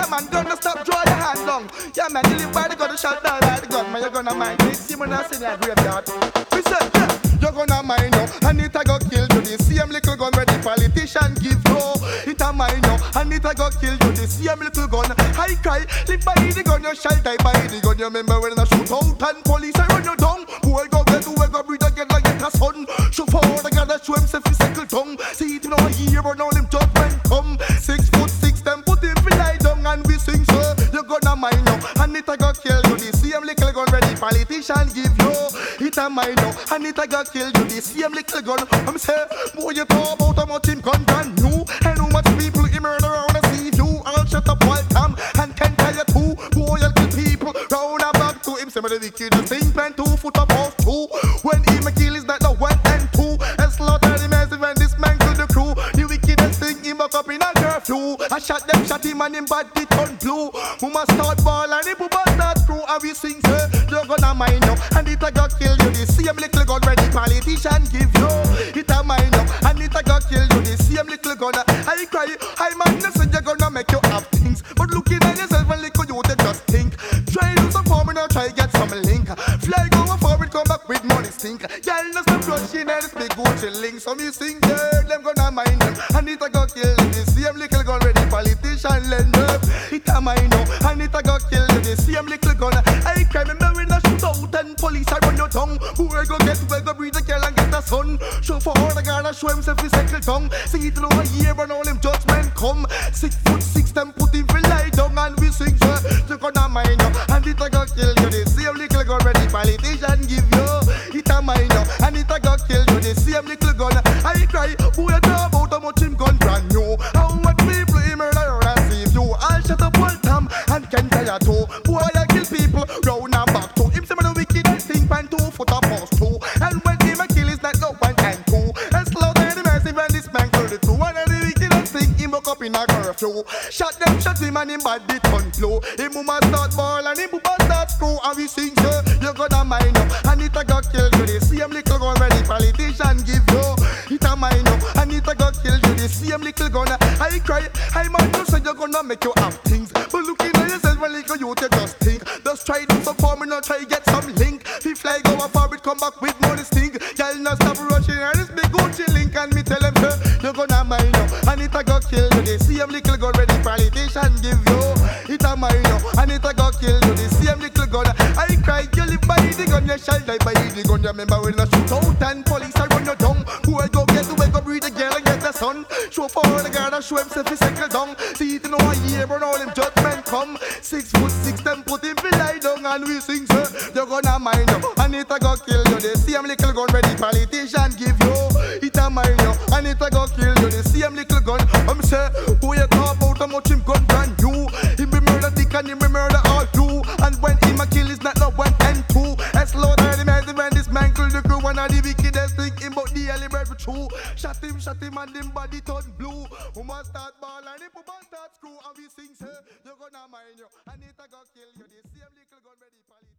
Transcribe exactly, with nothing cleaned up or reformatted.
Yeah man, gonna stop, draw your hand down. Yeah man, you live by the gun, the shot down by the gun. Man, you're gonna mind this, you wanna see that graveyard. We said, yeah, you're gonna mind now. And it a go kill you, the same little gun where the politician give you. It a mind now, and it a go kill you, the same little gun. I cry, live by the gun, you shall die by the gun. You remember when I shoot out and police I run you down. Boy go get to go breathe again like get a son. Show forward, I gotta show him self his cycle tongue. See it in our year, but now him judgment come. Six foot six, them put him feel lie down and we sing so. You gonna mind now, and it a go kill you, the same little gun where the politician give you. It a mind now, and it a go kill you, the same little gun. I'm say, boy you talk about how much him gun brand new, and how much people he murder around the sea view. I'll shut up while Tom and can tell you too. Boy you'll kill people round and back to him. Some of the wickedest thing plan two foot up off two. When he ma kill is not the one and two. And slaughter the massive and dismantle the crew. The wickedest thing he buck up in a curfew. I shot them, shot him and him body turn blue. Mama start ball and him booba start screw. And we sing say, you're gonna mind now, and it a go kill you. The same little gun where the politician give you. It a mind now, and it a go kill you. The same little gun. I cry, I man say you're gonna make you have things. But looking at yourself and little you they just think. Try do some form and now try get some link. Fly go forward, come back with money stink. Y'all know some rushing and this big Gucci link. So me sing girl, them gonna mind them, and it a go kill you. The same little gun where the politician lend up. It a mind now, and it a go kill you. The same little gun. I cry, remember when I shoot out and police I run your tongue. Who I go get, who I go breathe the girl and get a son. Show for all the gotta show himself his cycle tongue. Sing it over here and all him judgment come. Six foot six, them put him for lie down and we sing sir. You gonna mind now, and it a go kill you. The same little gun where the politician give you. It a mind now, and it a go kill you. The same little gun. I cry, who you talk about how much him gun brand new. How much people he murder and save you. I'll shut up all time and can tell you too. Boy I kill people round and back to him. Some of the wickedest thing pan two foot up post two. And when him a kill is not no one and two. And slaughter the massive and dismantle the two. And the wickedest thing him woke up in a curfew. Shot them, shot him and him body turn blue. Him mama start ball and him booba start screw. And we sing sir, you gonna mind now, and it a go kill you. The same little gun where the politician give you. It a mind now, and it a go kill you. The same little gun. I cry, I man you say you gonna make you have things. But looking at yourself when little you you just think. Just try to perform and not try get some link. If fly go off forward, come back with money stink. Y'all not stop rushing and this big Gucci link. And me tell them sir, you gonna mind now, and it a go kill you. The same little gun where the politician give you. It a mind now, and it a go kill you. The same little gun. I cry, you live by the gun, you shall die by the gun. You remember when I shoot out and police I run you down. Who I go get to wake up, breathe the girl and get the sun. Show for the guard and show himself his cycle down. See it in our year, but all him judgment come. Six foot six, them put him feel lie down and we sing sir, you gonna mind you, and it a go kill you. The same little gun where the politician give you. It a mind you, and it a go kill you. The same little gun. I'm say, who you talk about how much him gun brand new. Him be murder dick and him be murder all two. And when him a kill is not no one and two. And slaughter the massive and dismantle the crew. One of the wickedest thing him but the early bird for true. Shot him, shot him and him body turn blue. Who must start ball and him must start screw. And we sing say, you gonna mind you, and it a go kill you. The same little gun where the police